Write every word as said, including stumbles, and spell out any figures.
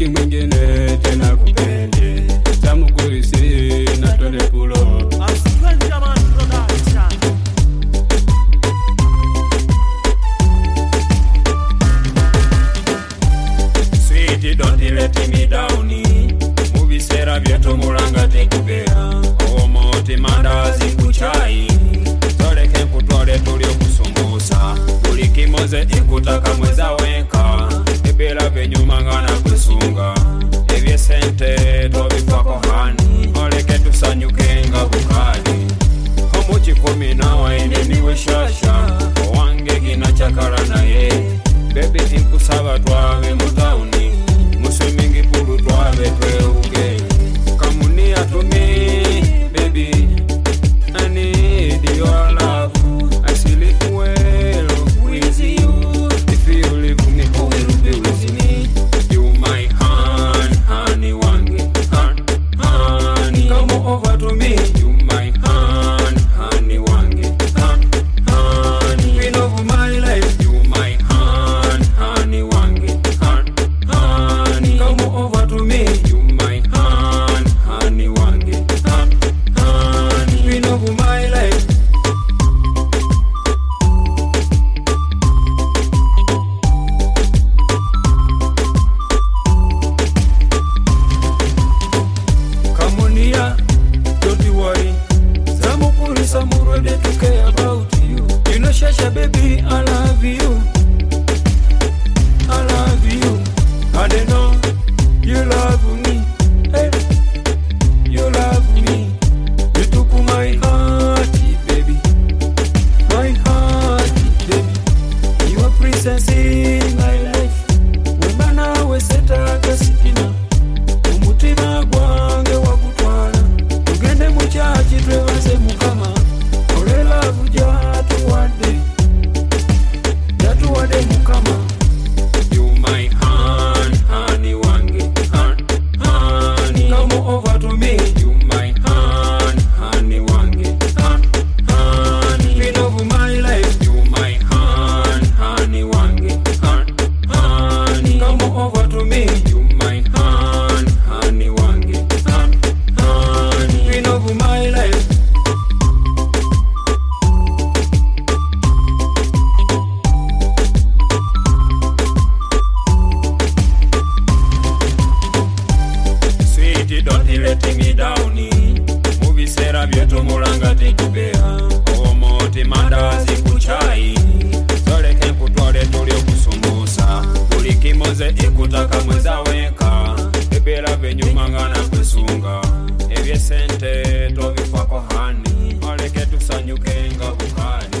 sitaki mwingine tena kupende. Tamu kulisi na tole pulo. Sweetie, don't let me down. Movie sera vyetu mulanga tekubea. Omoti mandazi kuchai. Tole kempu tole tulio kusumbusa. Tulikimoze ikutaka mweza wenka. Ebela venyuma ngana kusunga. Evye sente tobifako hani. Oleke tusanyukenga bukali. Homuchi kumi na waine niwe shasha. Owange gina chakara na ye. Baby inkusaba tuwawe mutauni. Muswimingi pulu tuwawe twe uge. Kamunia to me, baby. I need your love. I sleep well with you. If you leave me, who will be with me? You my honey, honey wangi, honey, honey. Come over to me. You my honey, honey wangi, honey, honey. Queen of my life. You my honey, honey wangi, honey, honey. Come over to me. You my honey, honey wangi, honey, honey. Queen of my life. Come on here, don't you worry. Zamukuri samuro they to care about you. You know Shasha baby, I love you. I love you. I don't know you love me. Hey, you love me. You took my heart, baby. My heart, baby. You are princess in my life. Wemana we seta kasitina. Umutima gwange wakutwala. Tugende muchachi twewaze mukama. Ole love jatu wade. Jatu wade mukama. You my honey, honey wangi, honey, honey. Come over to me. You my honey, honey wangi, honey, honey. Queen of my life. You my honey, honey wangi, honey, honey. Come over to me. You my honey, honey wangi, honey, honey. Queen of my life. Sweetie, don't let me down. Movie sera vyetu mulanga tekubea. Omoti mandazi kuchai. Tole kempu tole tulio kusumbusa. Tulikimoze ikutaka mweza wenka. Ebela venyuma ngana kusunga. Evye sente tobifako hani. Oleke tusanyukenga bukali.